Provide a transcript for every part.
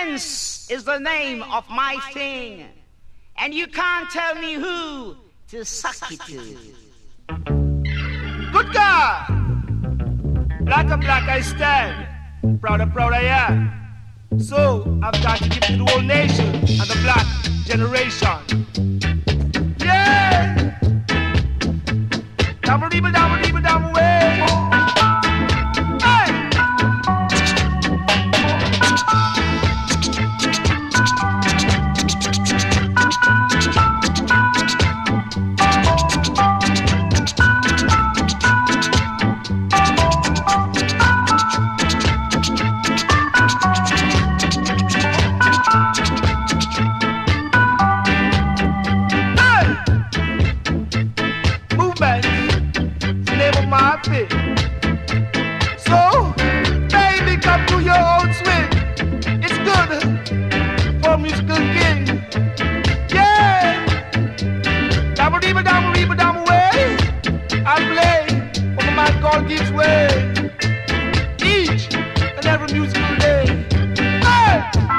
Prince is the name of my thing, and you can't tell me who to suck it to. Good God! Black and black I stand, proud and proud I am. So I've got to give to the whole nation and the black generation. Yeah! Double, way! Hey! So, baby, come do your own swing. It's good for musical king. Yeah. Double way. I play what a man called gives way. Each and every musical day. Hey.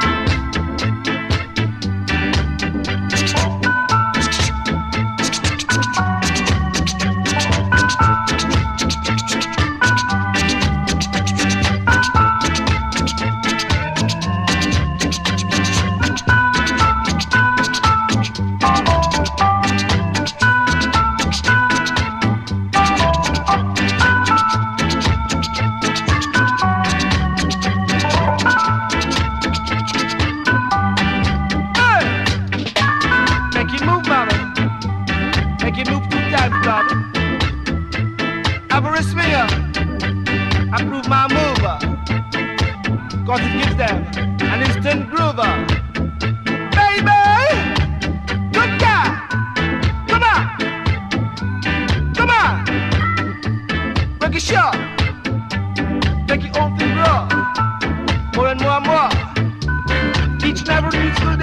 Cause it gives them an instant groover. Baby, good guy. Come on. Break it short. Make your own thing grow. More and more. Each and every musical